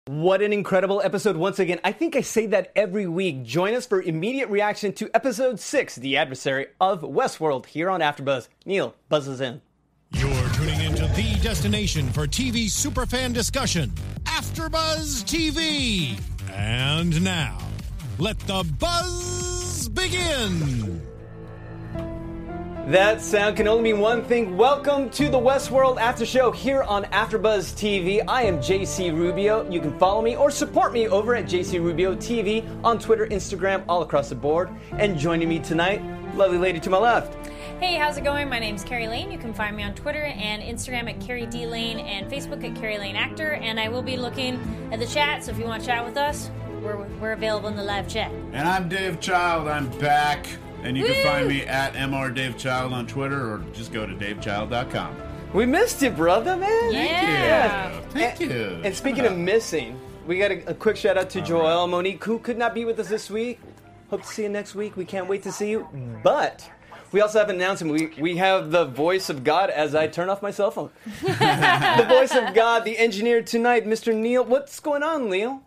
What an incredible episode once again. I think I say that every week. Join us for immediate reaction to episode 6, The Adversary of Westworld, here on AfterBuzz. Neil, buzz us in. You're tuning into the destination for TV superfan discussion, AfterBuzz TV. And now, let the buzz begin. That sound can only mean one thing. Welcome to the Westworld After Show here on AfterBuzz TV. I am JC Rubio. You can follow me or support me over at JC Rubio TV on Twitter, Instagram, all across the board. And joining me tonight, lovely lady to my left. Hey, how's it going? My name's Carrie Lane. You can find me on Twitter and Instagram at Carrie D. Lane and Facebook at Carrie Lane Actor. And I will be looking at the chat, so if you want to chat with us, we're available in the live chat. And I'm Dave Child. I'm back. And you can find me at MrDaveChild on Twitter, or just go to DaveChild.com. We missed you, brother, man. Yeah. Thank you. And speaking of missing, we got a quick shout out to Joelle Monique, who could not be with us this week. Hope to see you next week. We can't wait to see you. But we also have an announcement. We have the voice of God as I turn off my cell phone. The voice of God, the engineer tonight, Mr. Neil. What's going on, Neil?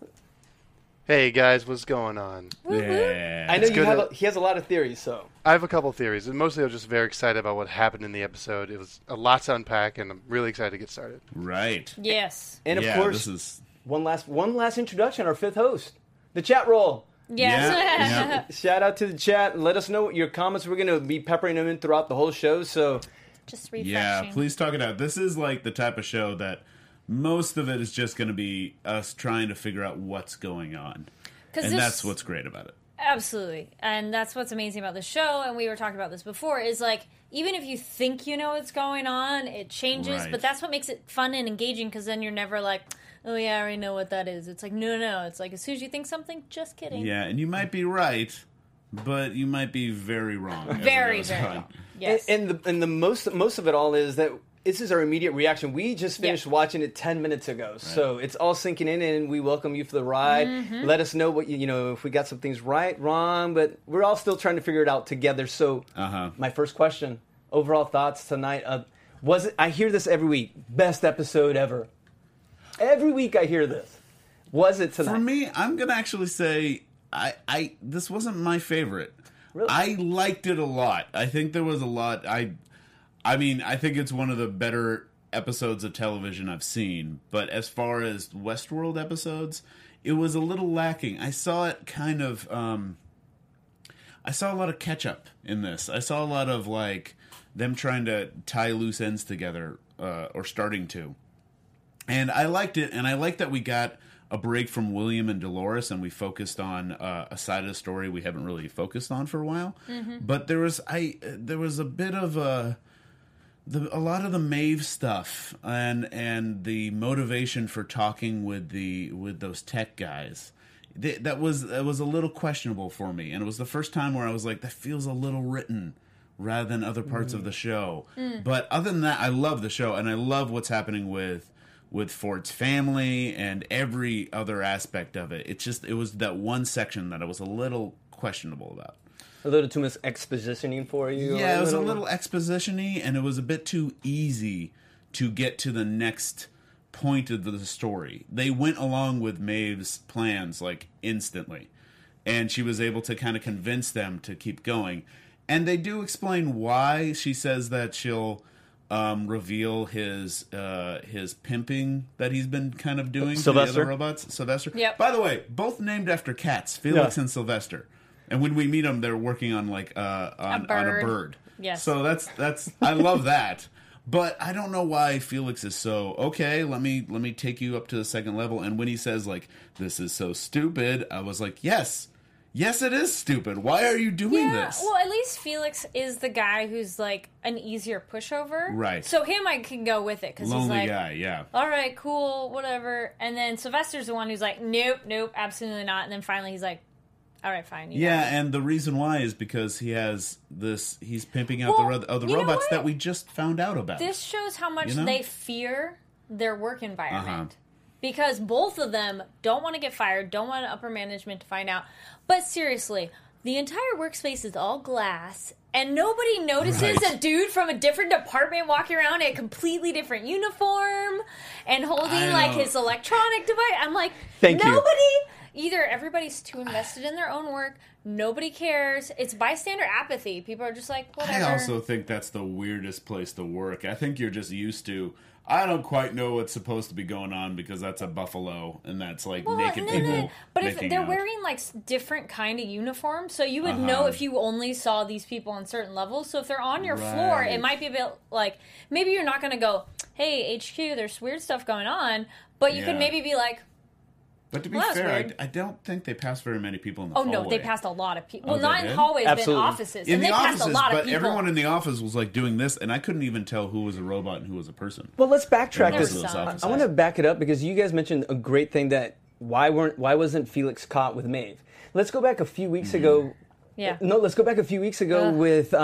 Hey guys, what's going on? Yeah. I know he has a lot of theories, so. I have a couple of theories, and mostly I was just very excited about what happened in the episode. It was a lot to unpack, and I'm really excited to get started. Right. Yes. And of course, one last introduction, our fifth host, the chat roll. Yes. Yeah. Shout out to the chat. Let us know what your comments. We're going to be peppering them in throughout the whole show, so. Just refreshing. Yeah, please talk it out. This is like the type of show that most of it is just going to be us trying to figure out what's going on. And that's what's great about it. Absolutely. And that's what's amazing about the show, and we were talking about this before, is like, even if you think you know what's going on, it changes, Right. but that's what makes it fun and engaging, because then you're never like, oh yeah, I already know what that is. It's like, no. It's like, as soon as you think something, just kidding. Yeah, and you might be right, but you might be very wrong. as it Very, goes very on. wrong. Yes. And the most of it all is that this is our immediate reaction. We just finished watching it 10 minutes ago, so it's all sinking in, and we welcome you for the ride. Mm-hmm. Let us know what you know, if we got some things right, wrong, but we're all still trying to figure it out together. So, my first question: overall thoughts tonight? Was it? I hear this every week. Best episode ever. Every week I hear this. Was it tonight? For me, I'm gonna actually say I this wasn't my favorite. Really? I liked it a lot. I think there was a lot. I mean, I think it's one of the better episodes of television I've seen. But as far as Westworld episodes, it was a little lacking. I saw it kind of. I saw a lot of catch up in this. I saw a lot of like them trying to tie loose ends together, or starting to. And I liked it, and I liked that we got a break from William and Dolores, and we focused on a side of the story we haven't really focused on for a while. Mm-hmm. But there was a bit of a lot of the Maeve stuff and the motivation for talking with those tech guys. That was a little questionable for me, and it was the first time where I was like, that feels a little written rather than other parts of the show. But other than that, I love the show, and I love what's happening with Ford's family and every other aspect of it. It was that one section that I was a little questionable about. A little too much expositioning for you? Yeah, it was a little exposition-y, and it was a bit too easy to get to the next point of the story. They went along with Maeve's plans, like, instantly. And she was able to kind of convince them to keep going. And they do explain why she says that she'll reveal his pimping that he's been kind of doing to the other robots. Sylvester. Yep. By the way, both named after cats, Felix and Sylvester. And when we meet them, they're working on like on a bird. Yes. So that's I love that. But I don't know why Felix is so okay. Let me take you up to the second level. And when he says like, "This is so stupid," I was like, "Yes, it is stupid. Why are you doing this?" Well, at least Felix is the guy who's like an easier pushover, Right. So him, I can go with it because he's Lonely like, guy, yeah. all right, cool, whatever. And then Sylvester's the one who's like, nope, absolutely not. And then finally he's like, all right, fine. Yeah, and the reason why is because he's pimping out the other robots that we just found out about. This shows how much they fear their work environment. Uh-huh. Because both of them don't want to get fired, don't want upper management to find out. But seriously, the entire workspace is all glass, and nobody notices Right. a dude from a different department walking around in a completely different uniform and holding I like know. his electronic device. I'm like, Thank you. either everybody's too invested in their own work, nobody cares. It's bystander apathy. People are just like, whatever. I also think that's the weirdest place to work. I think you're just used to. I don't quite know what's supposed to be going on because that's a buffalo and that's like naked people. But if making they're out. wearing like different kind of uniforms, so you would know if you only saw these people on certain levels. So if they're on your floor, Right. it might be a bit like maybe you're not going to go, "Hey HQ, there's weird stuff going on," but you could Yeah. maybe be like, But to be Well, that's fair, weird. I don't think they pass very many people in the "Oh hallway. no, they passed a lot of people." Oh, Well, they not in did? hallways, but in Absolutely. offices, in and the they offices, passed a lot of but people. everyone in the office was like doing this, and I couldn't even tell who was a robot and who was a person. Well, let's backtrack Most this. of those offices. I want to back it up because you guys mentioned a great thing that why wasn't Felix caught with Maeve? Let's go back a few weeks ago. Yeah. No, let's go back a few weeks ago with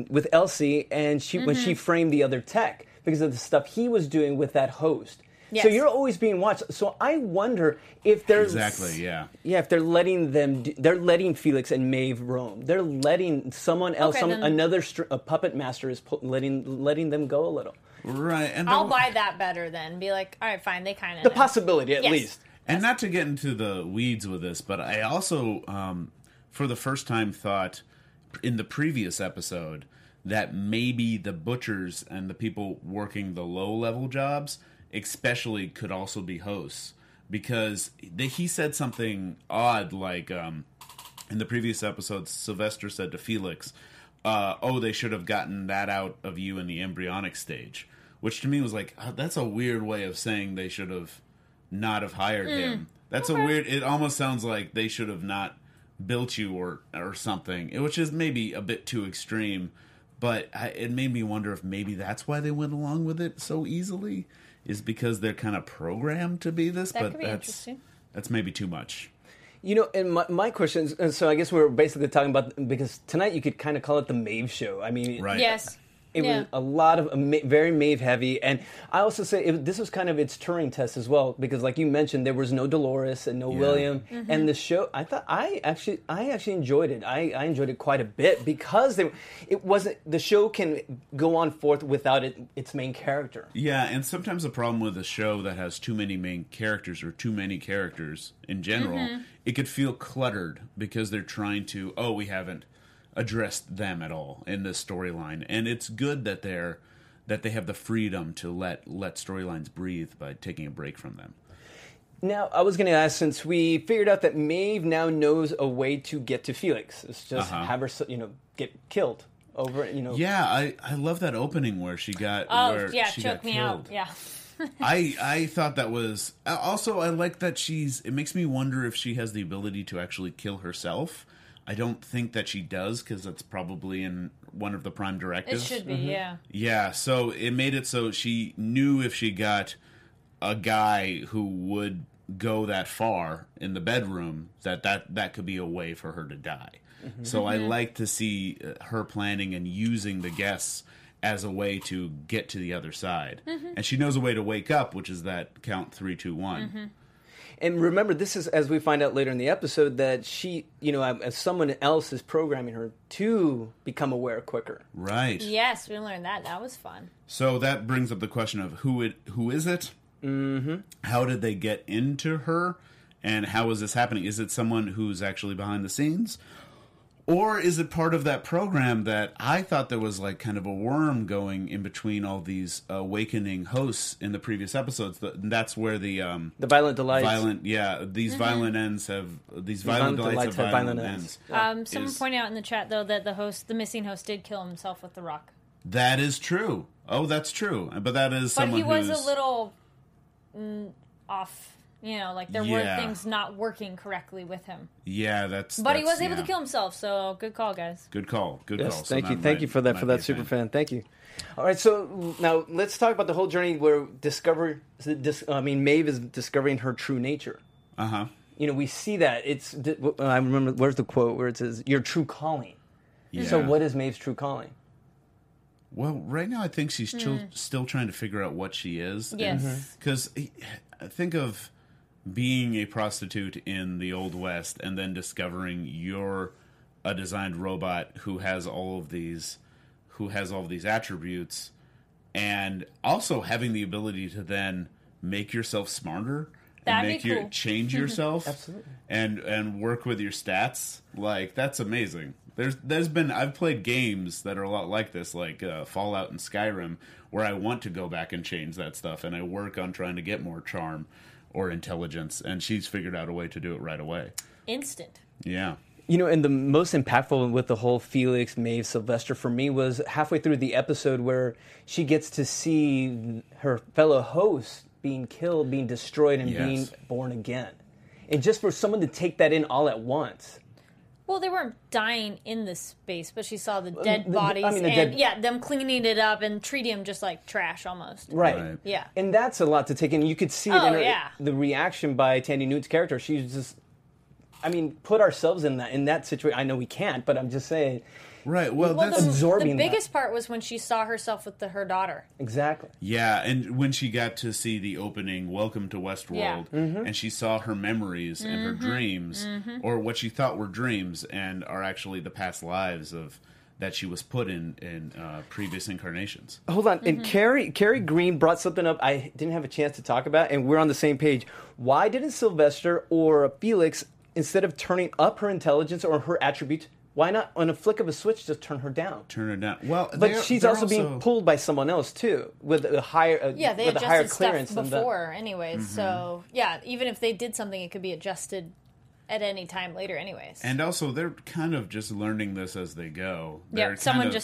Elsie and when she framed the other tech because of the stuff he was doing with that host. Yes. So you're always being watched. So I wonder if they're Exactly, yeah. Yeah, if they're letting them, they're letting Felix and Maeve roam. They're letting someone else, Okay, then- another a puppet master is letting them go a little. Right, and I'll buy that better then. Be like, all right, fine, they kind of The possibility, at Yes. least. And not to get into the weeds with this, but I also, for the first time, thought in the previous episode that maybe the butchers and the people working the low-level jobs, especially, could also be hosts. Because he said something odd, like in the previous episode, Sylvester said to Felix, they should have gotten that out of you in the embryonic stage. Which to me was like, that's a weird way of saying they should have not have hired him. That's a weird. It almost sounds like they should have not built you or something, which is maybe a bit too extreme. But it made me wonder if maybe that's why they went along with it so easily, is because they're kind of programmed to be this. That but could be that's interesting. that's maybe too much. You know, and my question is, and so I guess we're basically talking about, because tonight you could kind of call it the Maeve show. I mean, Right. Yes. it Yeah. was a lot of very Maeve heavy, and I also say this was kind of its Turing test as well, because like you mentioned, there was no Dolores and no William, and the show. I actually enjoyed it. I enjoyed it quite a bit because it wasn't, the show can go on forth without its main character. Yeah, and sometimes the problem with a show that has too many main characters or too many characters in general, it could feel cluttered because they're trying to, we haven't addressed them at all in this storyline. And it's good that they have the freedom to let storylines breathe by taking a break from them. Now, I was going to ask, since we figured out that Maeve now knows a way to get to Felix, it's just have her, get killed over, Yeah, I love that opening where she got Oh, where yeah, she choke got me killed. out. Yeah. I thought that was also, I like that it makes me wonder if she has the ability to actually kill herself. I don't think that she does, because that's probably in one of the prime It directives. should be, yeah. Yeah, so it made it so she knew if she got a guy who would go that far in the bedroom, that could be a way for her to die. So I like to see her planning and using the guests as a way to get to the other side. And she knows a way to wake up, which is that count 3, 2, 1. And remember, this is, as we find out later in the episode, that she, as someone else is programming her to become aware quicker. Right. Yes, we learned that. That was fun. So that brings up the question of who is it? Mm-hmm. How did they get into her? And how is this happening? Is it someone who's actually behind the scenes? Or is it part of that program that I thought there was like kind of a worm going in between all these awakening hosts in the previous episodes? That's where the violent delights. These violent ends have these violent delights have violent ends. Someone pointed out in the chat, though, that the missing host did kill himself with the rock. That is true. Oh, that's true. But that is But someone he was who's a little off. Like there were Yeah. things not working correctly with him. Yeah, that's. But he that's- was able to yeah. kill himself, so good call, guys. Good call. Good call. Yes, So thank you. that Thank might- you for that might be a super thing. fan. Thank you. All right, so now let's talk about the whole journey where Maeve is discovering her true nature. Uh-huh. We see that. I remember, where's the quote where it says, your true calling. Yeah. So what is Maeve's true calling? Well, right now I think she's still trying to figure out what she is. Yes. Because think of being a prostitute in the Old West and then discovering your a designed robot who has all of these attributes, and also having the ability to then make yourself smarter. That'd be cool. Change yourself. Absolutely. And work with your stats. Like, that's amazing. I've played games that are a lot like this, like Fallout and Skyrim, where I want to go back and change that stuff, and I work on trying to get more charm or intelligence, and she's figured out a way to do it right away. Instant. Yeah. You know, and the most impactful with the whole Felix, Maeve, Sylvester for me was halfway through the episode where she gets to see her fellow host being killed, being destroyed, and being born again. And just for someone to take that in all at once. Well, they weren't dying in this space, but she saw the dead bodies and them cleaning it up and treating them just like trash almost. Right. Yeah. And that's a lot to take in. You could see it in the reaction by Tandy Newton's character. She's just, put ourselves in that situation. I know we can't, but I'm just saying. Right. Well, that's absorbing. The biggest part was when she saw herself with her daughter. Exactly. Yeah, and when she got to see the opening Welcome to Westworld, and she saw her memories and her dreams, or what she thought were dreams, and are actually the past lives of that she was put in previous incarnations. Hold on, and Carrie Green brought something up I didn't have a chance to talk about, and we're on the same page. Why didn't Sylvester or Felix, instead of turning up her intelligence or her attributes, why not, on a flick of a switch, just turn her down? Turn her down. Well, but she's also being pulled by someone else too, with a higher they with a higher clearance stuff before, anyways. So even if they did something, it could be adjusted at any time later, anyways. And also, they're kind of just learning this as they go. They're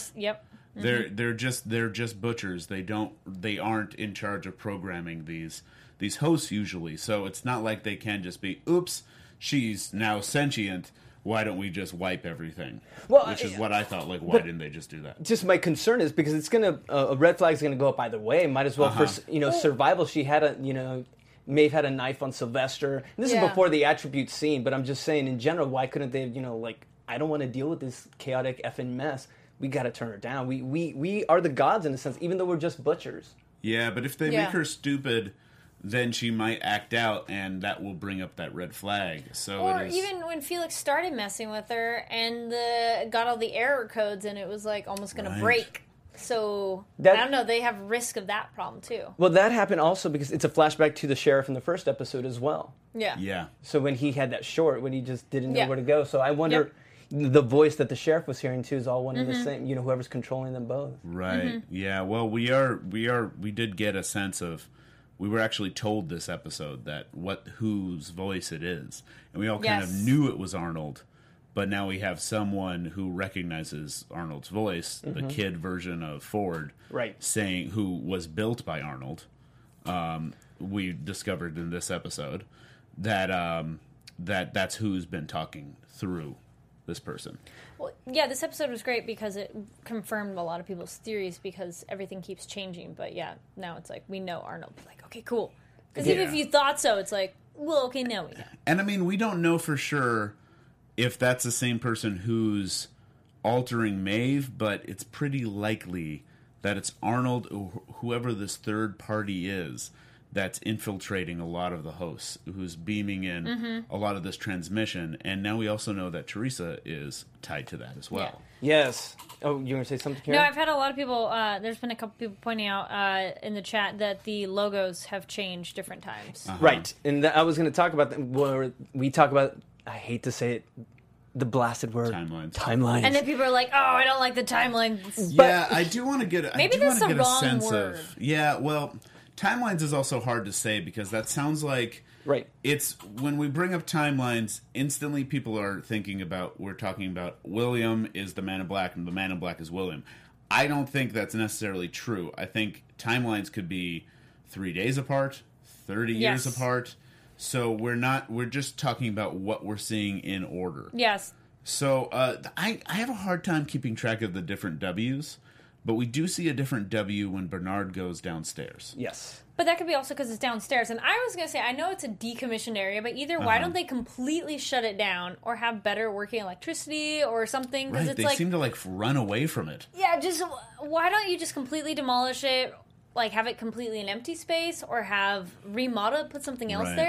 just butchers. They aren't in charge of programming these hosts usually. So it's not like they can just be, oops, she's now sentient. Why don't we just wipe everything? Well, which is what I thought. Like, why didn't they just do that? Just my concern is because it's gonna a red flag is gonna go up either way. Might as well for survival. She had Maeve had a knife on Sylvester. And this is before the attribute scene, but I'm just saying in general, why couldn't they? I don't want to deal with this chaotic effing mess. We got to turn her down. We are the gods in a sense, even though we're just butchers. Yeah, but if they make her stupid, then she might act out, and that will bring up that red flag. So even when Felix started messing with her and got all the error codes, and it was like almost going to break. So I don't know. They have risk of that problem too. Well, that happened also because it's a flashback to the sheriff in the first episode as well. Yeah. Yeah. So when he had that short, when he just didn't know where to go. So I wonder. The voice that the sheriff was hearing too is all one and the same. Whoever's controlling them both. Right. Yeah. Well, we did get a sense of. We were actually told this episode that whose voice it is, and we all kind of knew it was Arnold, but now we have someone who recognizes Arnold's voice, the kid version of Ford, saying who was built by Arnold. We discovered in this episode that that's who's been talking through this person. Well, yeah, this episode was great because it confirmed a lot of people's theories because everything keeps changing. But now it's like we know Arnold. Like, okay, cool. Because even if you thought so, it's like, well, okay, now we know. And we don't know for sure if that's the same person who's altering Maeve, but it's pretty likely that it's Arnold or whoever this third party is that's infiltrating a lot of the hosts, who's beaming in a lot of this transmission. And now we also know that Teresa is tied to that as well. Yeah. Yes. Oh, you want to say something, Karen? No, I've had a lot of people, there's been a couple people pointing out in the chat that the logos have changed different times. Right. And I was going to talk about where we talk about, I hate to say it, the blasted word. Timelines. And then people are like, oh, I don't like the timelines. Yeah, I do want to get maybe that's the wrong sense word. of... Yeah, well... Timelines is also hard to say because that sounds like it's when we bring up timelines, instantly people are thinking about we're talking about William is the Man in Black and the Man in Black is William. I don't think that's necessarily true. I think timelines could be 3 days apart, 30 years apart. So we're just talking about what we're seeing in order. Yes. So I have a hard time keeping track of the different W's. But we do see a different W when Bernard goes downstairs. Yes. But that could be also because it's downstairs. And I was going to say, I know it's a decommissioned area, but either why don't they completely shut it down or have better working electricity or something? Right, they seem to run away from it. Yeah, just why don't you just completely demolish it, have it completely an empty space or have remodel it, put something else there?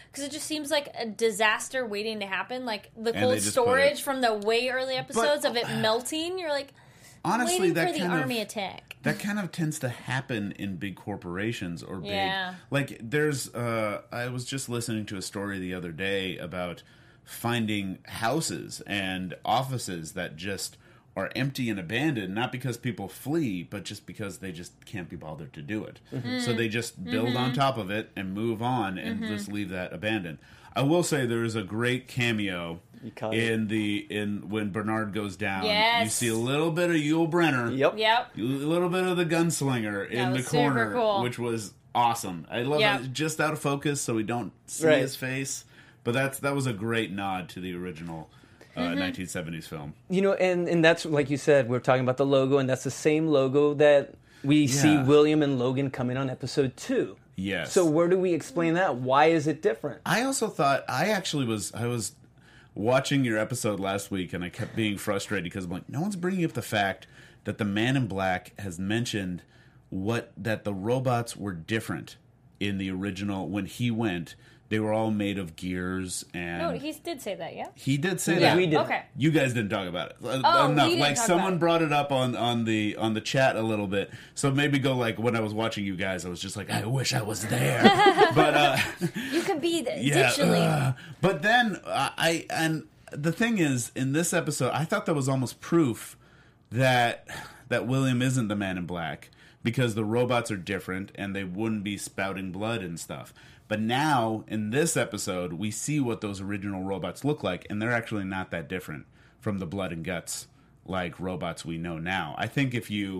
because it just seems like a disaster waiting to happen. Like the And cold they just storage from the way early episodes of it But- melting. You're like, Honestly, waiting that for the kind of army attack. that kind of tends to happen in big corporations or big Yeah. like there's I was just listening to a story the other day about finding houses and offices that just are empty and abandoned, not because people flee, but just because they just can't be bothered to do it. So they just build on top of it and move on and just leave that abandoned. I will say there is a great cameo caught in when Bernard goes down. Yes. You see a little bit of Yul Brynner. Yep. Yep. A little bit of the gunslinger in the was super corner, cool. which was awesome. I love Yep. it. Just out of focus, so we don't see Right. his face. But that was a great nod to the original 1970s film. You know, and that's like you said, we're talking about the logo, and that's the same logo that we see Yeah. William and Logan come in on episode 2. Yes. So where do we explain that? Why is it different? I also thought I was watching your episode last week, and I kept being frustrated because I'm like, no one's bringing up the fact that the Man in Black has mentioned that the robots were different in the original when he went. They were all made of gears, and No, he did say that, yeah? he did say Yeah, that. we did. Okay. You guys didn't talk about it Oh, we enough. didn't Like talk someone about it. brought it up on the chat a little bit. So maybe go like when I was watching you guys, I was just like, I wish I was there. But You could be the yeah. digitally. But then and the thing is, in this episode, I thought that was almost proof that William isn't the Man in Black because the robots are different and they wouldn't be spouting blood and stuff. But now, in this episode, we see what those original robots look like, and they're actually not that different from the blood and guts like robots we know now. I think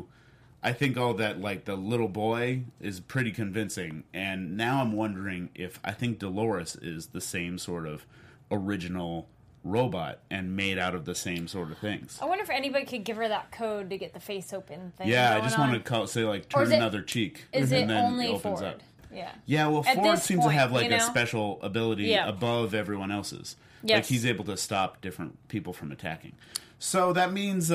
all that, like the little boy, is pretty convincing, and now I'm wondering if I think Dolores is the same sort of original robot and made out of the same sort of things. I wonder if anybody could give her that code to get the face open thing. Yeah, I going just on. want to say like Or turn is it- another cheek, Is and it then only it opens Ford? up. Yeah. Yeah, well, At Ford this seems point, to have like you know? a special ability Yeah. above everyone else's. Like Yes. he's able to stop different people from attacking. So that means,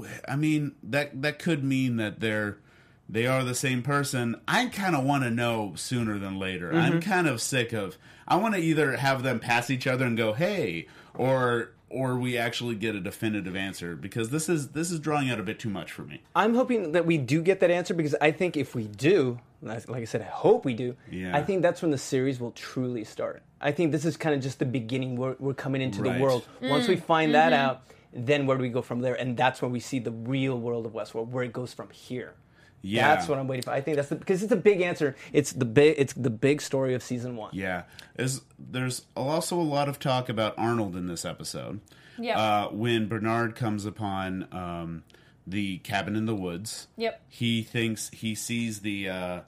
that could mean that they are the same person. I kind of want to know sooner than later. I'm kind of sick of. I want to either have them pass each other and go, "Hey," or we actually get a definitive answer because this is drawing out a bit too much for me. I'm hoping that we do get that answer because I think if we do, like I said, I hope we do. Yeah. I think that's when the series will truly start. I think this is kind of just the beginning. We're coming into Right. the world. Once we find that out, then where do we go from there? And that's when we see the real world of Westworld, where it goes from here. Yeah, That's what I'm waiting for. I think that's because it's a big answer. It's the big story of season 1. Yeah, there's also a lot of talk about Arnold in this episode. Yeah. When Bernard comes upon the cabin in the woods, Yep. he thinks he sees the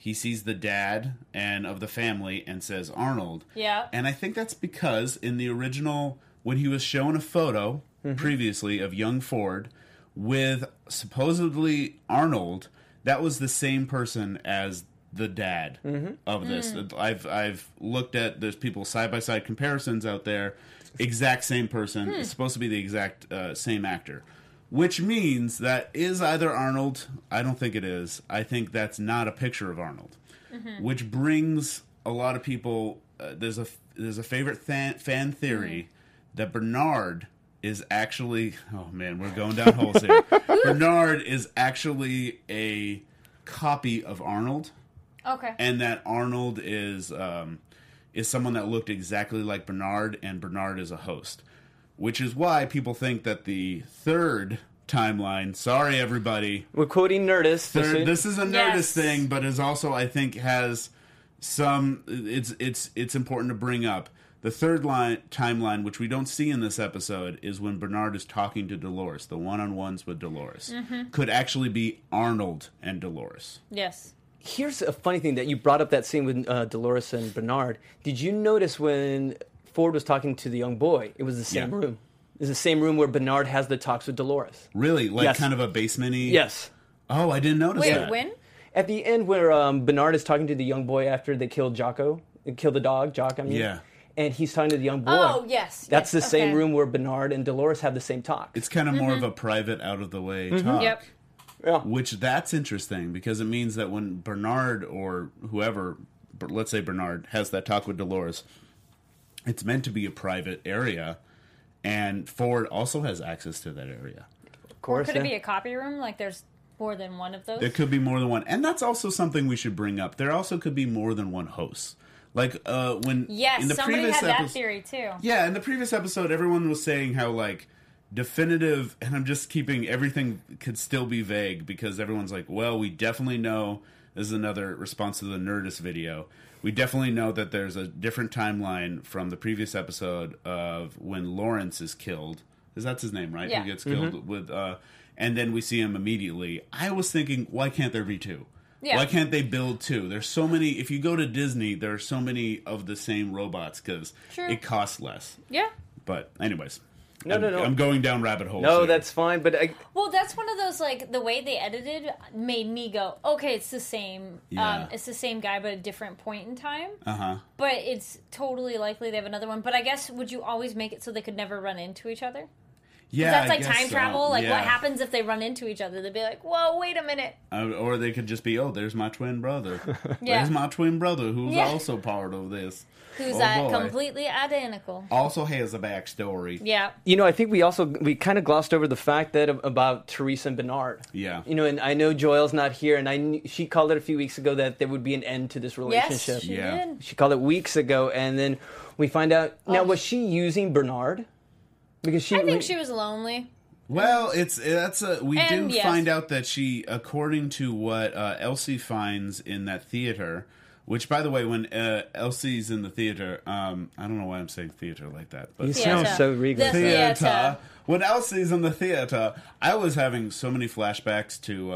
dad and of the family and says Arnold. Yeah. And I think that's because in the original, when he was shown a photo previously of young Ford with supposedly Arnold, that was the same person as the dad of this. I've looked at, there's people side-by-side comparisons out there, exact same person. It's supposed to be the exact same actor. Which means that is either Arnold. I don't think it is. I think that's not a picture of Arnold. Which brings a lot of people. There's a favorite fan theory that Bernard is actually. Oh man, we're going down holes here. Bernard is actually a copy of Arnold, Okay. and that Arnold is someone that looked exactly like Bernard, and Bernard is a host. Which is why people think that the third timeline. Sorry, everybody. We're quoting Nerdist. This is a Nerdist Yes. thing, but is also, I think, has some. It's important to bring up. The third timeline, which we don't see in this episode, is when Bernard is talking to Dolores. The one-on-ones with Dolores could actually be Arnold and Dolores. Yes. Here's a funny thing that you brought up that scene with Dolores and Bernard. Did you notice when Ford was talking to the young boy, it was the same Yeah. room? It's the same room where Bernard has the talks with Dolores. Really, like Yes. kind of a basement-y? Yes. Oh, I didn't notice Wait, that. when? At the end where Bernard is talking to the young boy after they killed killed the dog, Jock, I mean. Yeah. And he's talking to the young boy. Oh, yes. That's yes, the same okay. room where Bernard and Dolores have the same talk. It's kind of more of a private, out-of-the-way talk. Yep. Yeah. Which that's interesting because it means that when Bernard or whoever, let's say Bernard, has that talk with Dolores, it's meant to be a private area, and Ford also has access to that area. Of course, Could it be a copy room? Like there's more than one of those? There could be more than one, and that's also something we should bring up. There also could be more than one host. Like when Yes, in the somebody previous had that episode, theory too. yeah, in the previous episode, everyone was saying how like definitive, and I'm just keeping everything could still be vague because everyone's like, well, we definitely know. This is another response to the Nerdist video. We definitely know that there's a different timeline from the previous episode of when Lawrence is killed. Because that's his name, right? Yeah. Who gets killed with, and then we see him immediately. I was thinking, why can't there be two? Yeah. Why can't they build two? There's so many. If you go to Disney, there are so many of the same robots because True. it costs less. Yeah. But anyways, No. I'm going down rabbit holes. No, here. that's fine. But Well, that's one of those, like, the way they edited made me go, okay, it's the same. Yeah. It's the same guy, but a different point in time. Uh-huh. But it's totally likely they have another one. But I guess, would you always make it so they could never run into each other? Yeah, That's I like guess time so. travel. Like, Yeah. what happens if they run into each other? They'd be like, whoa, wait a minute. Or they could just be, oh, there's my twin brother. Yeah. There's my twin brother who's Yeah. also part of this. Who's Oh, boy. completely identical. Also has a backstory. Yeah. I think we kind of glossed over the fact that about Teresa and Bernard. Yeah. And I know Joelle's not here, and she called it a few weeks ago that there would be an end to this relationship. Yes, she Yeah. did. She called it weeks ago, and then we find out. Now, Oh. was she using Bernard? Because I think she was lonely. Well, we And do yes. find out that she, according to what Elsie finds in that theater, which, by the way, when Elsie's in the theater, I don't know why I'm saying theater like that, but You sound Theater. so regal. The theater. When Elsie's in the theater, I was having so many flashbacks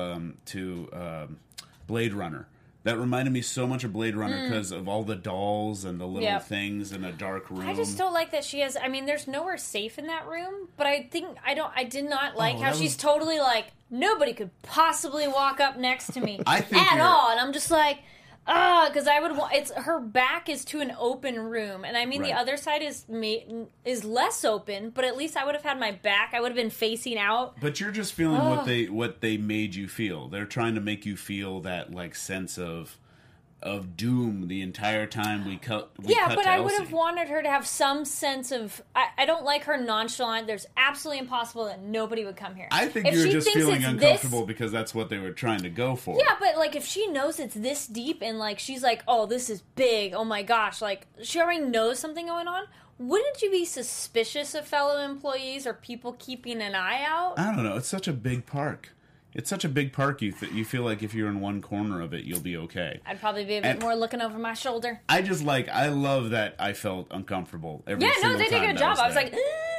to Blade Runner. That reminded me so much of Blade Runner because of all the dolls and the little Yep. things in a dark room. I just don't like that she has. I mean, there's nowhere safe in that room, but I think I did not like how that she's was- totally like nobody could possibly walk up next to me I think at you're- all, and I'm just like, because I would. It's her back is to an open room, and I mean the Right. other side is less open, but at least I would have had my back. I would have been facing out. But you're just feeling what they made you feel. They're trying to make you feel that like sense of doom the entire time we cut. Yeah, but to I would Elsie. have wanted her to have some sense of. I don't like her nonchalant. There's absolutely impossible that nobody would come here. I think If you're she just thinks feeling it's uncomfortable because that's what they were trying to go for. Yeah, but like if she knows it's this deep and like she's like, oh, this is big. Oh my gosh, like she already knows something going on. Wouldn't you be suspicious of fellow employees or people keeping an eye out? I don't know. It's such a big park. It's such a big park. You feel like if you're in one corner of it, you'll be okay. I'd probably be a bit And- more looking over my shoulder. I love that I felt uncomfortable every Yeah, single no, they did a time good that job. I was there. like,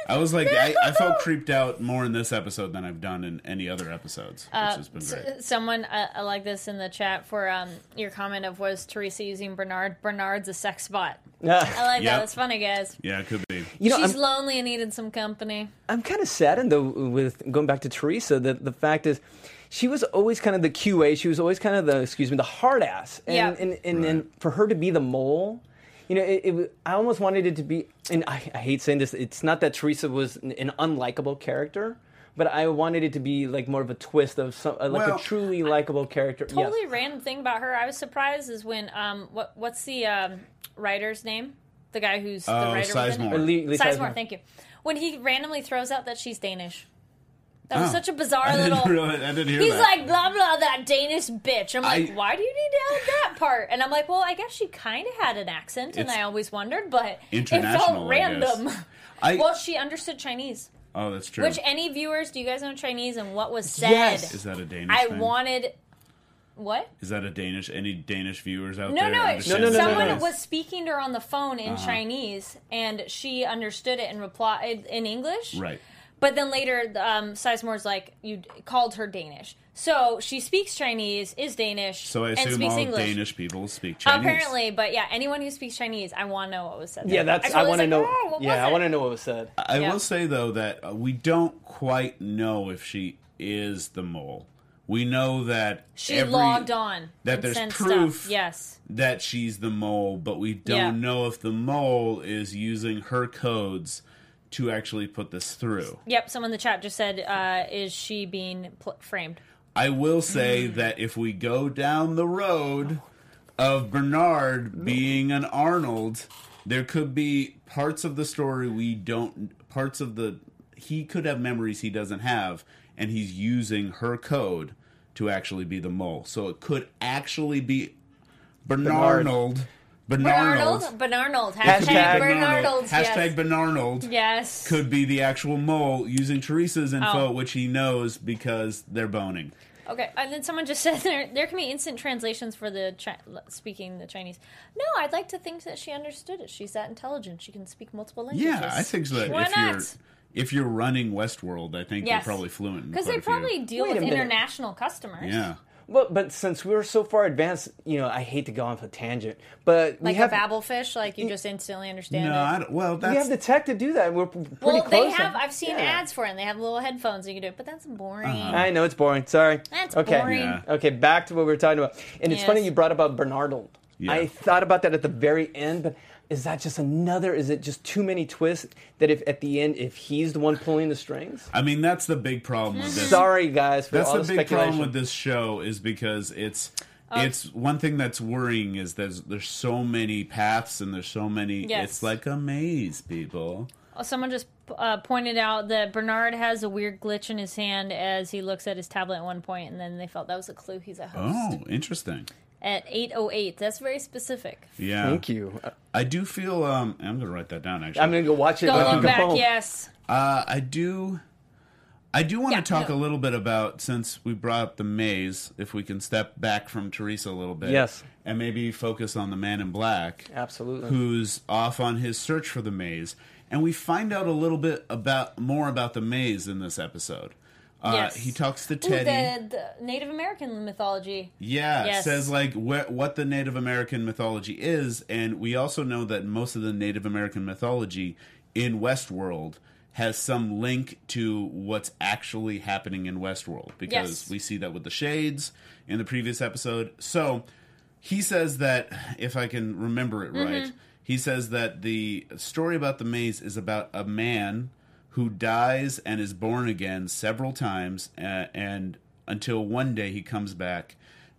I felt creeped out more in this episode than I've done in any other episodes, which has been great. someone I like this in the chat for your comment of was Teresa using Bernard? Bernard's a sex bot. I like Yep. that. That's funny, guys. Yeah, it could be. She's lonely and needed some company. I'm kind of saddened though with going back to Teresa. That the fact is, she was always kind of the QA. She was always kind of the hard ass. And Yeah. and for her to be the mole, I almost wanted it to be. And I hate saying this. It's not that Teresa was an unlikable character, but I wanted it to be like more of a twist of Well, a truly likable character. Totally random thing about her. I was surprised is when what's the writer's name? The guy who's the writer. Sizemore. Or Lee Sizemore. Thank you. When he randomly throws out that she's Danish. That was Oh. such a bizarre I little. didn't hear He's that. like blah blah that Danish bitch. I'm like, I- why do you need to add that part? And I'm like, well, I guess she kind of had an accent, and It's I always wondered, but it international, felt I guess. random. I- Well, she understood Chinese. Oh, that's true. Which any viewers, do you guys know Chinese and what was said? Yes. Is that a Danish I thing? wanted. What? Is that any Danish viewers out No, there? no, understand no, no, someone no. was speaking to her on the phone in Chinese, and she understood it and replied in English. Right. But then later, Sizemore's like, you called her Danish. So she speaks Chinese, is Danish, So I and assume speaks all English. Danish people speak Chinese. Apparently, but yeah, anyone who speaks Chinese, I want to know what was said. Yeah, there. that's. I I was want to like, know. "Oh, what was I it?" want to know what was said. I Yeah. will say, though, that we don't quite know if she is the mole. We know that She logged on. that and there's sent proof Stuff. Yes. that she's the mole, but we don't Yeah. know if the mole is using her codes to actually put this through. Yep. Someone in the chat just said, "Is she being framed?" I will say that if we go down the road of Bernard being an Arnold, There could be parts of the story he could have memories he doesn't have, and he's using her code to actually be the mole. So it could actually be Bernarnold. Bernarnold. Hashtag Bernarnold. Hashtag Bernarnold. Yes. Could be the actual mole using Teresa's info, which he knows because they're boning. Okay, and then someone just said there can be instant translations for speaking the Chinese. No, I'd like to think that she understood it. She's that intelligent. She can speak multiple languages. Yeah, I think so. That Why not? If you're running Westworld, I think you're probably fluent in because quite they a few. probably deal Wait a with minute. international customers. Yeah. Well, but since we're so far advanced, I hate to go off a tangent, but Like we have a Babelfish, like you just instantly understand No, it. I don't, well, that's we have the tech to do that. We're pretty Well, close. they have. I've seen ads for it. And they have little headphones you can do it, but that's boring. I know it's boring. Sorry. That's okay. boring. Yeah. Okay, back to what we were talking about. And it's Yes. funny you brought about Bernardold. Yeah. I thought about that at the very end, but is it just too many twists that if at the end, if he's the one pulling the strings? I mean, that's the big problem with this. Sorry, guys, for That's all the the big speculation. problem with this show is because it's one thing that's worrying is there's so many paths and there's so many. Yes. It's like a maze, people. Someone just pointed out that Bernard has a weird glitch in his hand as he looks at his tablet at one point, and then they felt that was a clue he's a host. Oh, interesting. At 8:08. That's very specific. Yeah. Thank you. I do feel. I'm going to write that down. Actually, I'm going to go watch it. Go when I look come back, home. yes. I do want Yeah, to talk no. a little bit about, since we brought up the maze, if we can step back from Teresa a little bit. Yes. And maybe focus on the man in black. Absolutely. Who's off on his search for the maze. And we find out a little bit more about the maze in this episode. Yes. He talks to Ooh, Teddy. the Native American mythology. Yeah, Yes. says like what the Native American mythology is, and we also know that most of the Native American mythology in Westworld has some link to what's actually happening in Westworld, because Yes. we see that with the shades in the previous episode. So he says that, if I can remember it right, he says that the story about the maze is about a man who dies and is born again several times, and until one day he comes back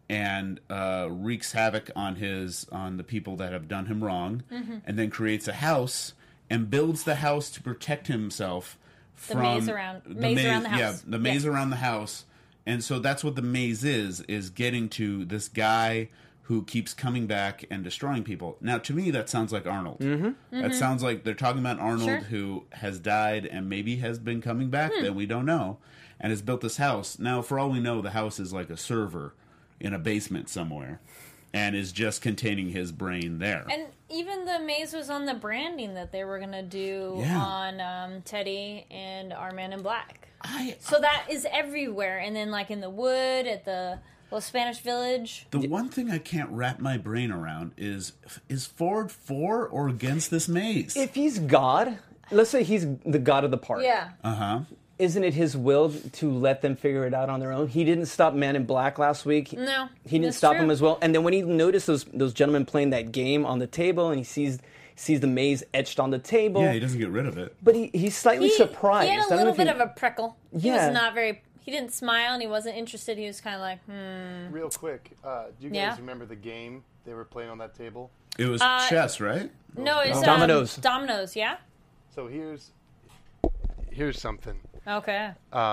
and wreaks havoc on the people that have done him wrong, and then creates a house and builds the house to protect himself The from maze around the house. Yeah, the maze around the house. And so that's what the maze is getting to this guy who keeps coming back and destroying people. Now, to me, that sounds like Arnold. That sounds like they're talking about Arnold, Sure. who has died and maybe has been coming back, that we don't know, and has built this house. Now, for all we know, the house is like a server in a basement somewhere, and is just containing his brain there. And even the maze was on the branding that they were going to do Yeah. on Teddy and our Man in Black. I So that is everywhere. And then, like, in the wood at the little Spanish village. The one thing I can't wrap my brain around is Ford for or against this maze? If he's God, let's say he's the God of the park. Yeah. Uh-huh. Isn't it his will to let them figure it out on their own? He didn't stop Man in Black last week. No, He didn't that's stop true. him as well. And then when he noticed those gentlemen playing that game on the table, and he sees the maze etched on the table, Yeah, he doesn't get rid of it. but he's slightly surprised. He I had a don't know little if he- bit of a prickle. He Yeah. was not very... He didn't smile and he wasn't interested. He was kind of like, Real quick, do you guys Yeah. remember the game they were playing on that table? It was chess, right? No, it's Dominoes. Dominoes, yeah? So here's something. Okay.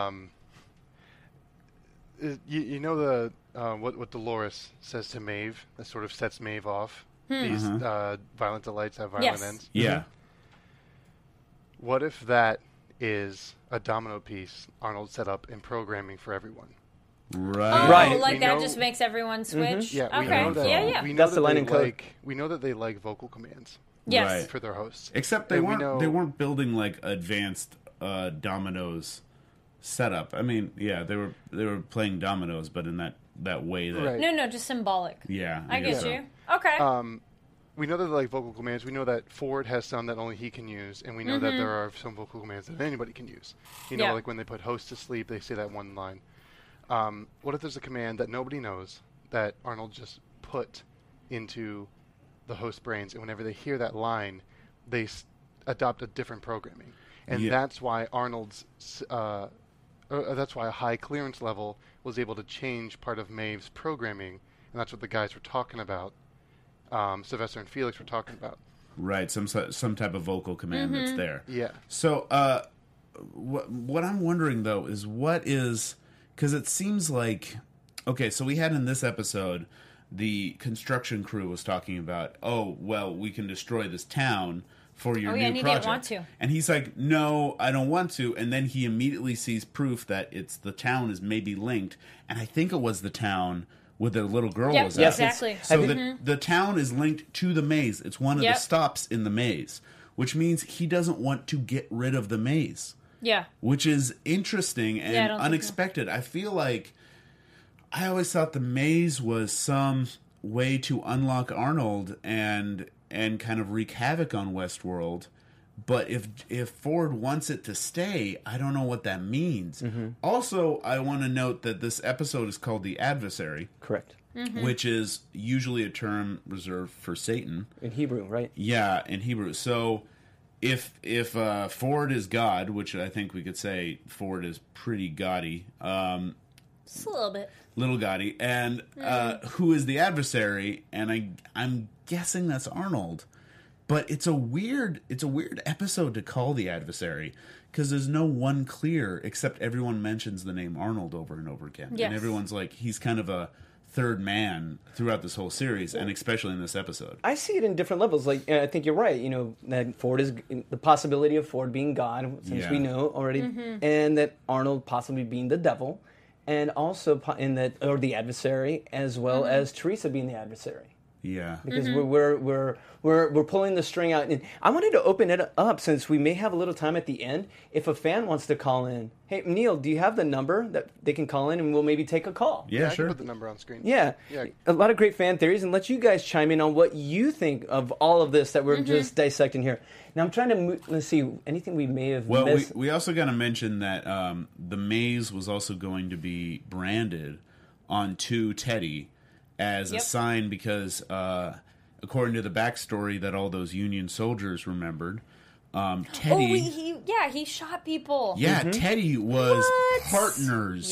You know the what Dolores says to Maeve that sort of sets Maeve off. These violent delights have violent Yes. ends. Yeah. What if that is a domino piece Arnold set up in programming for everyone? Right. Oh, Right. like We that know- just makes everyone switch? Yeah, we Okay. know that. Yeah, yeah. We know That's that the line they in code. we know that they like vocal commands Yes. Right. for their hosts. Except they And we weren't building like advanced dominoes setup. I mean, yeah, they were playing dominoes, but in that way that Right. No, just symbolic. yeah, I guess get so. you. Okay. We know that they like vocal commands. We know that Ford has some that only he can use, and we know that there are some vocal commands that anybody can use. You know, Yeah. like when they put host to sleep, they say that one line. What if there's a command that nobody knows that Arnold just put into the host brains, and whenever they hear that line, they adopt a different programming, and Yeah. that's why that's why a high clearance level was able to change part of Maeve's programming, and that's what the guys were talking about. Sylvester and Felix were talking about. Right, some type of vocal command that's there. Yeah. So, what I'm wondering though is because it seems like, okay, so we had in this episode, the construction crew was talking about, oh, well, we can destroy this town for your new and he project. didn't want to. And he's like, no, I don't want to. And then he immediately sees proof that the town is maybe linked. And I think it was the town where the little girl was at. Yes, exactly. So the town is linked to the maze. It's one of the stops in the maze, which means he doesn't want to get rid of the maze. Yeah. Which is interesting and I don't unexpected. I feel like I always thought the maze was some way to unlock Arnold and kind of wreak havoc on Westworld. But if Ford wants it to stay, I don't know what that means. Also, I want to note that this episode is called The Adversary. Correct. Which is usually a term reserved for Satan. In Hebrew, right? Yeah, in Hebrew. So if Ford is God, which I think we could say Ford is pretty gaudy, Just a little bit. little gaudy, and who is the adversary? And I'm guessing that's Arnold. But it's a weird episode to call The Adversary because there's no one clear, except everyone mentions the name Arnold over and over again. Yes. And everyone's like, he's kind of a third man throughout this whole series, and especially in this episode. I see it in different levels. Like, I think you're right. You know, that Ford is the possibility of Ford being God, since we know already, and that Arnold possibly being the devil, and also in that, or the adversary, as well as Teresa being the adversary. Yeah. Because we're pulling the string out, and I wanted to open it up since we may have a little time at the end. If a fan wants to call in, hey Neil, do you have the number that they can call in, and we'll maybe take a call? Yeah, I sure. can put the number on screen. Yeah, a lot of great fan theories, and let you guys chime in on what you think of all of this that we're just dissecting here. Now I'm trying to let's see anything we may have missed. we also got to mention that the maze was also going to be branded onto Teddy as a sign because, according to the backstory that all those Union soldiers remembered, Teddy... he shot people. Yeah, Teddy was partners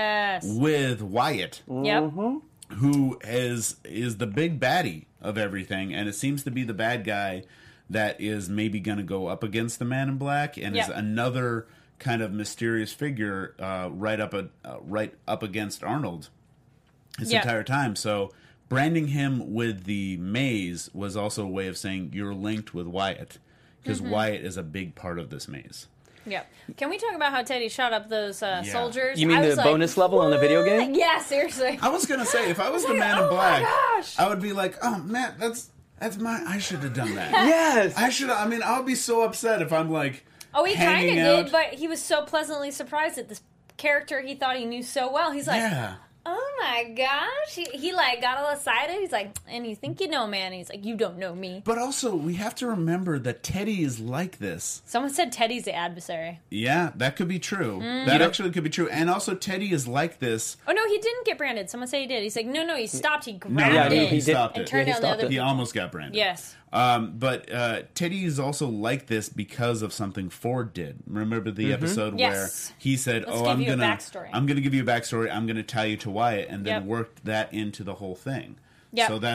with Wyatt, Yep. who is the big baddie of everything, and it seems to be the bad guy that is maybe going to go up against the Man in Black, and is another kind of mysterious figure right up against Arnold his entire time. So branding him with the maze was also a way of saying you're linked with Wyatt, because Wyatt is a big part of this maze. Yeah. Can we talk about how Teddy shot up those soldiers? You mean the bonus level on the video game? Yeah, seriously. I was gonna say, if I was the Man in Black, gosh. I would be like, oh Matt, that's I should have done that. Yes. I should. I mean, I'll be so upset if I'm like, Oh, he kind of hanging did, out. but he was so pleasantly surprised at this character he thought he knew so well. He's like, yeah. oh my gosh. He like got all excited. He's like, and you think you know, man. And he's like, you don't know me. But also, we have to remember that Teddy is like this. Someone said Teddy's the adversary. Yeah, that could be true. That actually could be true. And also, Teddy is like this. Oh, no, he didn't get branded. Someone said he did. He's like, no, he stopped. He grabbed yeah, it. he stopped and it. turned Yeah, he down the stopped other it. He people. almost got branded. Yes. But Teddy is also like this because of something Ford did. Remember the episode Yes. where he said, Let's "Oh, give I'm you a gonna backstory." give you a backstory. I'm gonna tie you to Wyatt," and then Yep. worked that into the whole thing. Yep. So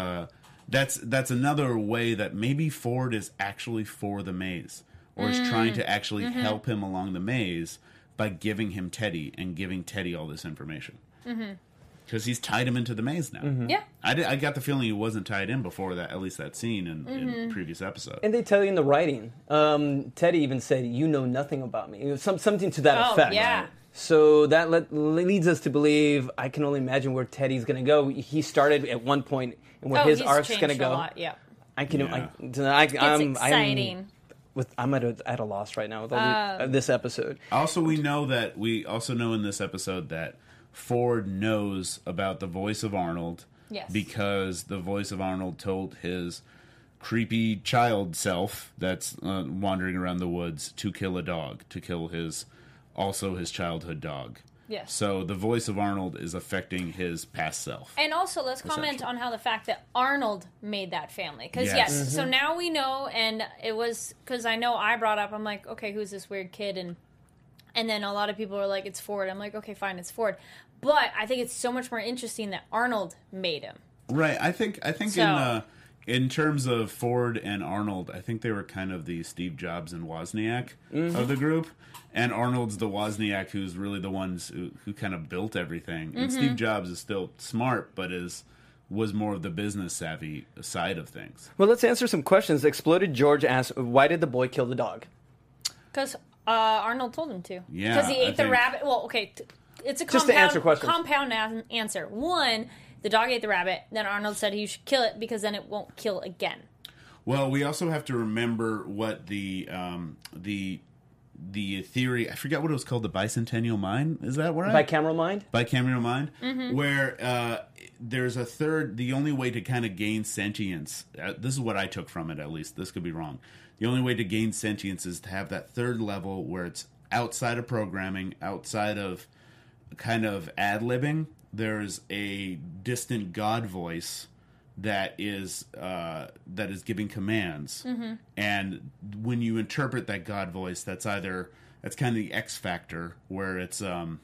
that's another way that maybe Ford is actually for the maze, or is trying to actually help him along the maze by giving him Teddy and giving Teddy all this information. Because he's tied him into the maze now. Yeah. I got the feeling he wasn't tied in before that, at least that scene in previous episode. And they tell you in the writing. Teddy even said, "You know nothing about me." It was something to that Oh, effect. yeah. So that leads us to believe. I can only imagine where Teddy's going to go. He started at one point, and where his he's arc's changed going to a go. lot, yeah. I can. Yeah. I'm exciting. I'm at a loss right now with all this episode. Also, we know in this episode that Ford knows about the voice of Arnold. Yes. Because the voice of Arnold told his creepy child self that's wandering around the woods to kill a dog, to kill his childhood dog. Yes. So the voice of Arnold is affecting his past self. And also, let's comment on how the fact that Arnold made that family. Because, Yes. yes, so now we know, and it was, because I know I brought up, I'm like, okay, who's this weird kid? And then a lot of people are like, it's Ford. I'm like, okay, fine, it's Ford. But I think it's so much more interesting that Arnold made him. Right. I think So- in terms of Ford and Arnold, I think they were kind of the Steve Jobs and Wozniak of the group. And Arnold's the Wozniak who's really the ones who kind of built everything. And Steve Jobs is still smart, but was more of the business savvy side of things. Well, let's answer some questions. Exploded George asks, why did the boy kill the dog? Because Arnold told him to. Yeah, Because he I ate the think- rabbit. Well, okay, it's a Just to answer questions. compound answer. One, the dog ate the rabbit. Then Arnold said you should kill it because then it won't kill again. Well, we also have to remember what the theory, I forgot what it was called, the bicentennial mind, is that right? Bicameral mind? Bicameral mind, where there's a third, the only way to kind of gain sentience, this is what I took from it at least, this could be wrong, the only way to gain sentience is to have that third level where it's outside of programming, outside of kind of ad-libbing. There's a distant God voice that is giving commands, and when you interpret that God voice, that's kind of the X factor, where it's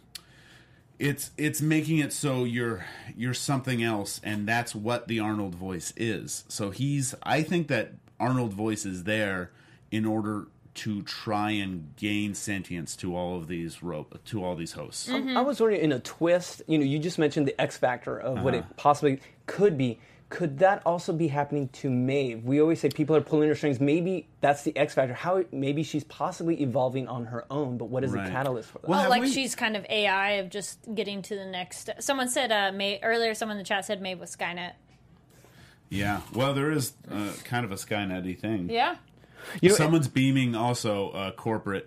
making it so you're something else, and that's what the Arnold voice is. So I think that Arnold voice is there in order to try and gain sentience to all of these hosts. I was wondering, in a twist, you just mentioned the X factor of what it possibly could be. Could that also be happening to Maeve? We always say people are pulling her strings. Maybe that's the X factor. Maybe she's possibly evolving on her own, but what is the catalyst for that? Well, she's kind of AI of just getting to the next. Someone said earlier. Someone in the chat said Maeve was Skynet. Yeah, well, there is kind of a Skynet-y thing. Yeah. Someone's beaming also corporate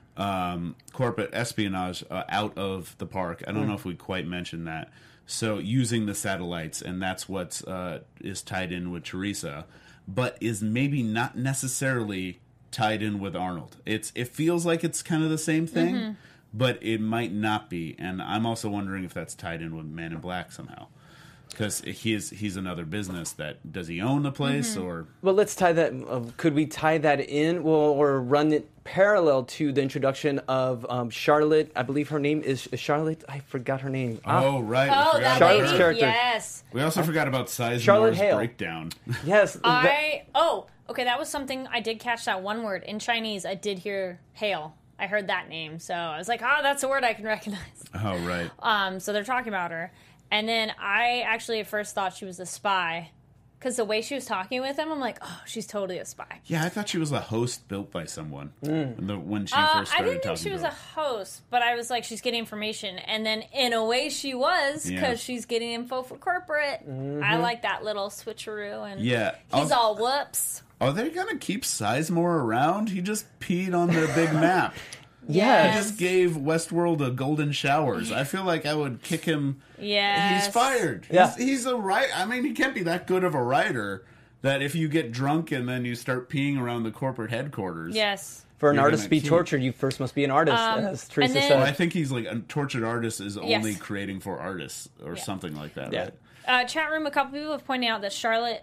espionage out of the park. I don't know if we quite mentioned that. So using the satellites, and that's what is tied in with Teresa, but is maybe not necessarily tied in with Arnold. It feels like it's kind of the same thing, but it might not be. And I'm also wondering if that's tied in with Man in Black somehow. Because he's another business does he own the place or? Well, let's tie that. Could we tie that in, or run it parallel to the introduction of Charlotte? I believe her name is Charlotte. I forgot her name. Oh, right. Oh, that Charlotte's lady. character. Yes. We also forgot about Charlotte Sizemore's Hale. breakdown. Yes. Okay, that was something I did catch that one word in Chinese. I did hear Hale. I heard that name, so I was like, that's a word I can recognize. Oh, right. So they're talking about her. And then I actually at first thought she was a spy. Because the way she was talking with him, I'm like, she's totally a spy. Yeah, I thought she was a host built by someone when she first started I didn't talking think she was to a host, but I was like, she's getting information. And then in a way she was, because she's getting info for corporate. I like that little switcheroo. And he's all whoops. Are they going to keep Sizemore around? He just peed on their big map. Yeah. He just gave Westworld a golden showers. I feel like I would kick him. Yes. He's fired. Yeah. He's a writer. I mean, he can't be that good of a writer that if you get drunk and then you start peeing around the corporate headquarters. Yes. For an You're artist to gonna be keep- tortured, you first must be an artist, as Teresa then- said. Well, I think he's like a tortured artist is only Yes. creating for artists or something like that, Yeah. right? Chat room, a couple people have pointed out that Charlotte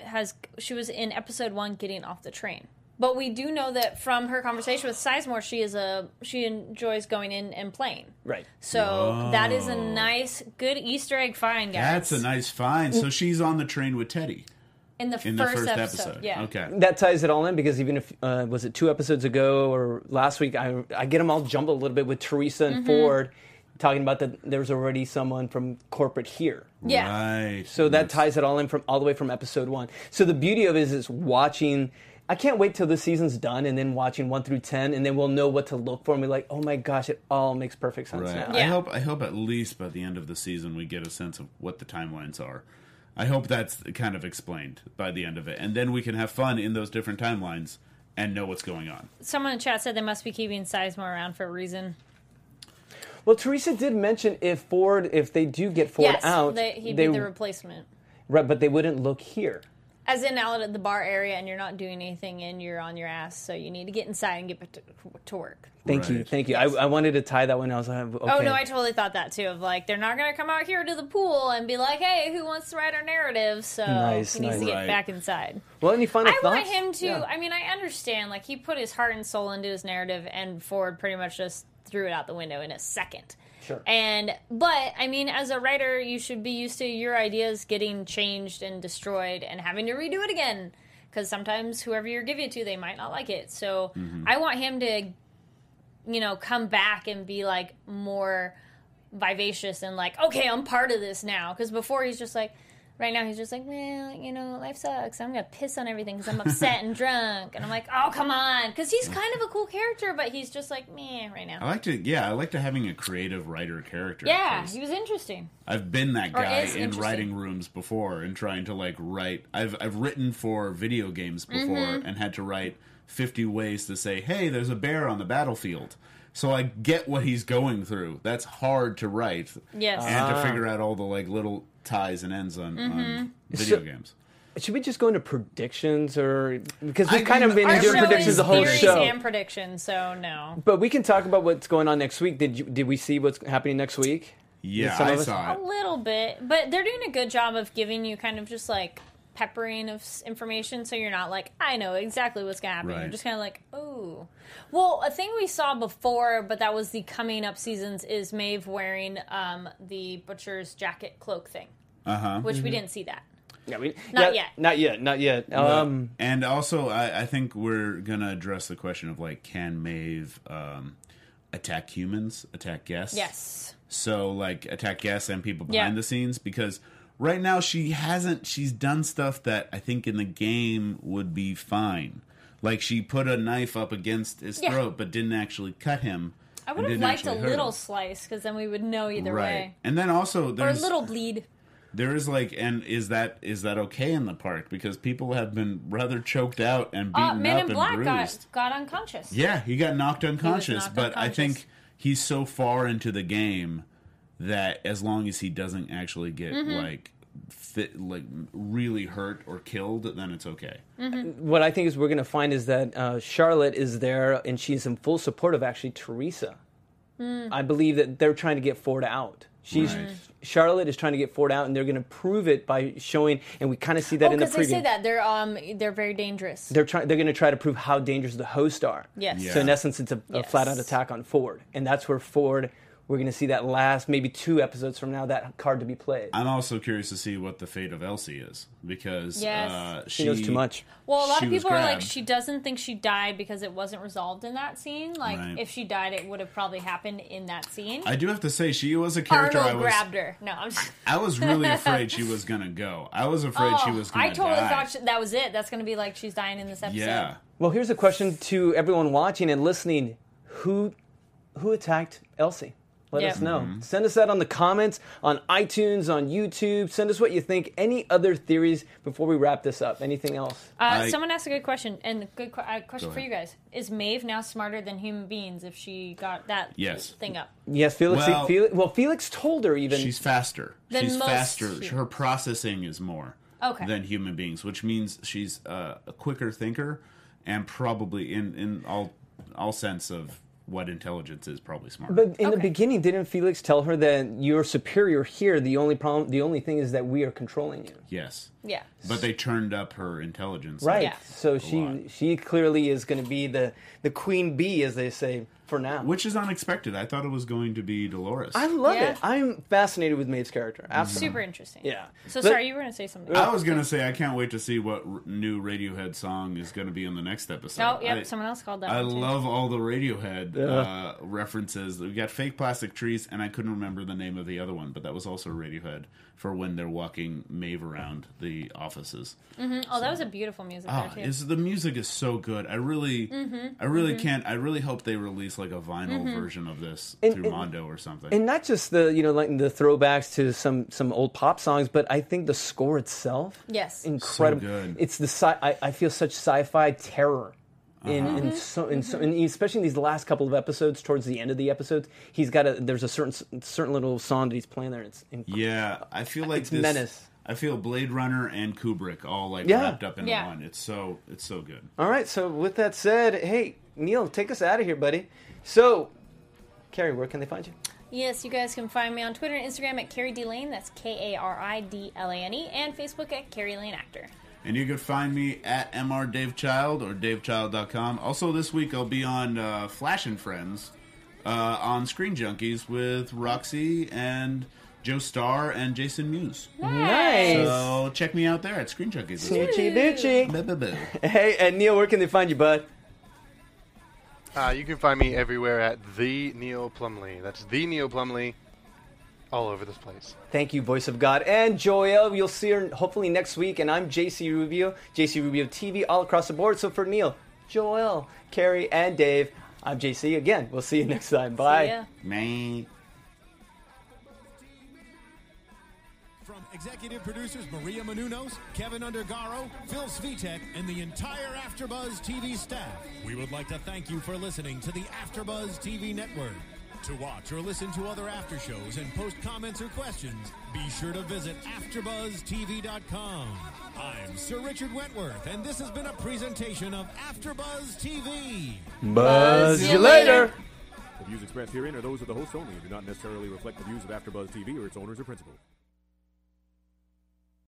she was in episode 1 getting off the train. But we do know that from her conversation with Sizemore, she enjoys going in and playing. Right. So that is a nice, good Easter egg find, guys. That's a nice find. So she's on the train with Teddy in the in the first first episode. episode. Yeah. Okay. That ties it all in, because even if, was it 2 episodes ago or last week, I get them all jumbled a little bit with Teresa and Ford talking about that there's already someone from corporate here. Yeah. Right. So that ties it all in all the way from episode 1. So the beauty of it is watching. I can't wait till this season's done and then watching 1 through 10, and then we'll know what to look for and be like, oh my gosh, it all makes perfect sense Right. now. Yeah. I hope at least by the end of the season we get a sense of what the timelines are. I hope that's kind of explained by the end of it, and then we can have fun in those different timelines and know what's going on. Someone in chat said they must be keeping Sizemore around for a reason. Well, Teresa did mention if they do get Ford Yes, out, he'd be the replacement. right, but they wouldn't look here. As in out at the bar area, and you're not doing anything, and you're on your ass, so you need to get inside and get to work. Thank you. Yes. I wanted to tie that one. I was like, okay. Oh, no, I totally thought that, too, of like, they're not going to come out here to the pool and be like, hey, who wants to write our narrative? So Nice, he needs to nice. get Right. back inside. Well, any final I thoughts? want him to, Yeah. I mean, I understand, like, he put his heart and soul into his narrative, and Ford pretty much just threw it out the window in a second. Sure. But I mean, as a writer, you should be used to your ideas getting changed and destroyed and having to redo it again. Because sometimes whoever you're giving it to, they might not like it. So I want him to, come back and be like more vivacious and like, okay, I'm part of this now. Because before he's just like, right now he's just like, well, life sucks. I'm going to piss on everything because I'm upset and drunk. And I'm like, oh, come on. Because he's kind of a cool character, but he's just like, meh, right now. I like to having a creative writer character. Yeah, he was interesting. I've been that guy is in interesting. writing rooms before and trying to like write. I've written for video games before and had to write 50 ways to say, hey, there's a bear on the battlefield. So I get what he's going through. That's hard to write. Yes. And to figure out all the like little ties and ends on video games. Should we just go into predictions, or because we've I kind of mean, been Our doing show predictions is the whole theories show? and predictions, so no. But we can talk about what's going on next week. Did we see what's happening next week? Yeah, some I of us- saw A it. little bit, but they're doing a good job of giving you kind of just like peppering of information, so you're not like, I know exactly what's gonna happen. Right. You're just kind of like, oh. Well, a thing we saw before, but that was the coming up seasons, is Maeve wearing the butcher's jacket cloak thing, which we didn't see that. Yeah, Not yet. Not yet. And also, I think we're gonna address the question of like, can Maeve attack humans, attack guests? Yes. So like attack guests and people Yeah. behind the scenes, because right now she's done stuff that I think in the game would be fine. Like she put a knife up against his Yeah. throat but didn't actually cut him. I would have liked a little slice, because then we would know either way. And then also Or a there's little bleed. there is like, and is that okay in the park? Because people have been rather choked out and beaten Man up in and Black bruised. got unconscious. Yeah, he got knocked unconscious, knocked but I unconscious. think he's so far into the game that as long as he doesn't actually get like really hurt or killed, then it's okay. What I think is we're going to find is that Charlotte is there, and she's in full support of actually Teresa. I believe that they're trying to get Ford out. Right. Charlotte is trying to get Ford out, and they're going to prove it by showing, and we kind of see that in the because preview. they say that they're very dangerous. They're going to try to prove how dangerous the hosts are. Yes. Yeah. So in essence, it's a Yes. flat out attack on Ford, and that's where Ford. We're going to see that last maybe 2 episodes from now, that card to be played. I'm also curious to see what the fate of Elsie is, because Yes. She knows too much. Well, a lot she of was people are like, grabbed. she doesn't think she died because it wasn't resolved in that scene. Like, Right. if she died, it would have probably happened in that scene. I do have to say she was a character Arnold grabbed her. No, I'm just... I was really afraid she was gonna go. I was afraid she was gonna I totally die. thought that was it. That's going to be like she's dying in this episode. Yeah. Well, here's a question to everyone watching and listening: Who attacked Elsie? Let Yeah. us know. Mm-hmm. Send us that on the comments, on iTunes, on YouTube. Send us what you think. Any other theories before we wrap this up? Anything else? Someone asked a good question, and good question Go for you ahead. guys. Is Maeve now smarter than human beings if she got that Yes. thing up? Yes, Felix. Well- Felix told her even. She's faster. Than She's most faster. humans. Her processing is more Okay. than human beings, which means she's a quicker thinker, and probably in all sense of what intelligence is, probably smarter. But in the Okay. beginning, didn't Felix tell her that you're superior here? The only thing is that we are controlling you. Yes. Yeah. But they turned up her intelligence. Right. Yeah. So lot. she clearly is going to be the queen bee, as they say, for now. Which is unexpected. I thought it was going to be Dolores. I love Yeah. it. I'm fascinated with Maeve's character. Absolutely. Super interesting. Yeah. So But- sorry, you were going to say something. I was going to say, I can't wait to see what new Radiohead song is going to be in the next episode. Oh, yep, someone else called that I one, too. love all the Radiohead references. We got Fake Plastic Trees, and I couldn't remember the name of the other one, but that was also Radiohead for when they're walking Maeve around the offices. Oh, that was a beautiful music there, too. The music is so good. I really can't. I really hope they release like a vinyl version of this through Mondo or something. And not just the like the throwbacks to some old pop songs, but I think the score itself, Yes. incredible. So good. It's I feel such sci-fi terror. In especially in these last couple of episodes, towards the end of the episodes, there's a certain little song that he's playing there. It's Yeah, I feel like It's this. menace. I feel Blade Runner and Kubrick all like Yeah. wrapped up into Yeah. one. It's so good. All right, so with that said, hey, Neil, take us out of here, buddy. So, Carrie, where can they find you? Yes, you guys can find me on Twitter and Instagram at Carrie D. Lane. That's KARIDLANE. And Facebook at Carrie Lane Actor. And you can find me at MrDaveChild or DaveChild.com. Also, this week I'll be on Flash and Friends on Screen Junkies with Roxy and Joe Starr and Jason Mewes. Nice. So check me out there at Screen Junkies. Snoochie Doochie. Boo-boo-boo. Hey, and Neil, where can they find you, bud? You can find me everywhere at The Neil Plumley. That's The Neil Plumley, all over this place. Thank you, Voice of God. And Joelle, you'll see her hopefully next week. And I'm JC Rubio, JC Rubio TV, all across the board. So for Neil, Joelle, Carrie, and Dave, I'm JC again. We'll see you next time. Bye. See ya. Man. From executive producers Maria Menounos, Kevin Undergaro, Phil Svitek, and the entire AfterBuzz TV staff, we would like to thank you for listening to the AfterBuzz TV network. To watch or listen to other after shows and post comments or questions, be sure to visit AfterBuzzTV.com. I'm Sir Richard Wentworth, and this has been a presentation of AfterBuzz TV. Buzz you later. The views expressed herein are those of the hosts only and do not necessarily reflect the views of AfterBuzz TV or its owners or principals.